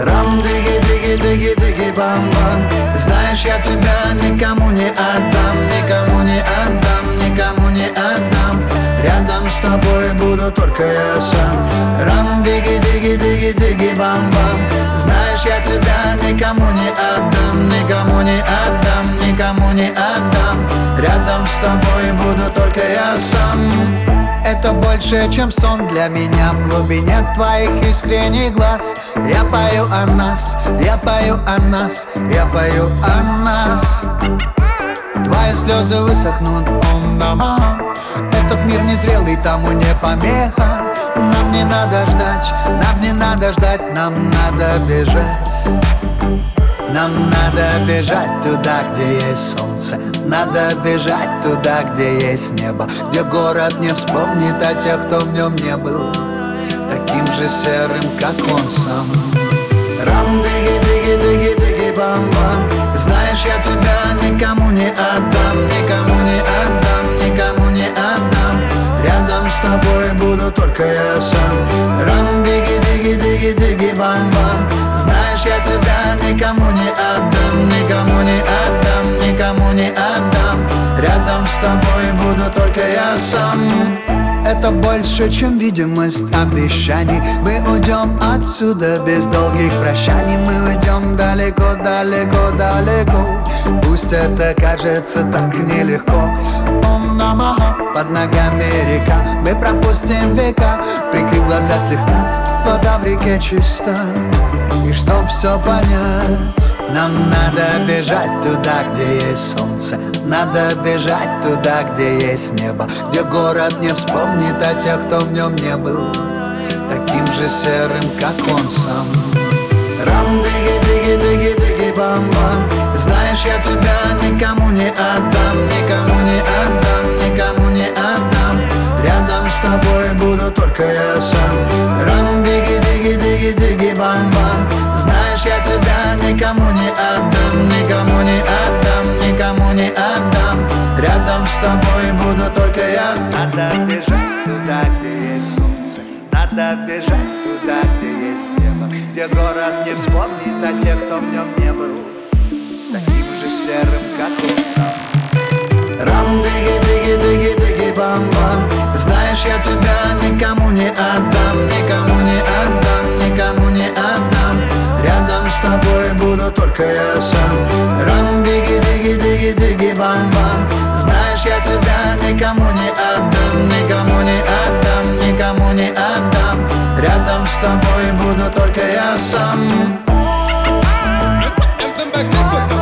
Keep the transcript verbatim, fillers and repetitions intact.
Рам, диги, диги, диги, диги, бам, бам. Знаешь, я тебя никому не отдам, никому не отдам, никому не отдам. Рядом с тобой буду только я сам. Рам, диги, диги, диги, диги, бам, бам. Знаешь, я тебя никому не отдам, никому не отдам, никому не отдам. Рядом с тобой буду только я сам. Это больше, чем сон для меня. В глубине твоих искренних глаз я пою о нас, я пою о нас, я пою о нас. Твои слезы высохнут, он дома. Этот мир незрелый, тому не помеха. Нам не надо ждать, нам не надо ждать, нам надо бежать. Нам надо бежать туда, где есть солнце. Надо бежать туда, где есть небо, где город не вспомнит о тех, кто в нем не был таким же серым, как он сам. Рам, диги, диги, диги, диги, бам, бам. Знаешь, я тебя никому не отдам, никому не отдам, никому не отдам. Рядом с тобой буду только я сам. Рам, диги, диги, диги, диги, бам, бам. Знаешь, я тебя никому не отдам, никому не отдам, никому не отдам. Рядом с тобой буду только я сам. Это больше, чем видимость обещаний. Мы уйдем отсюда без долгих прощаний. Мы уйдем далеко, далеко, далеко. Пусть это кажется так нелегко. Ом намаха, под ногами река. Мы пропустим века, прикрыв глаза слегка. Вода в реке чиста. И чтоб все понять, нам надо бежать туда, где есть солнце. Надо бежать туда, где есть небо, где город не вспомнит о тех, кто в нем не был таким же серым, как он сам. Рам, диги, диги, диги, диги, бам, бам. Знаешь, я тебя никому не отдам, никому не отдам, никому не отдам. Рядом с тобой буду только я сам. Рам, диги, диги, диги, диги, бам, бам. Знаешь, я тебя никому не отдам, никому не отдам, никому не отдам. Рядом с тобой буду только я. Надо бежать туда, где есть солнце. Надо бежать туда, где есть небо, где город не вспомнит о тех, кто в нем не был таким же серым, как он сам. Рам, диги, диги, диги, диги, бам, бам. Знаешь, я тебя никому не отдам, никому не отдам, никому не отдам. Рядом с тобой буду только я сам. Рам, диги, диги, диги, диги, бам, бам. Знаешь, я тебя никому не отдам, никому не отдам, никому не отдам. Рядом с тобой буду только я сам. Magnificent.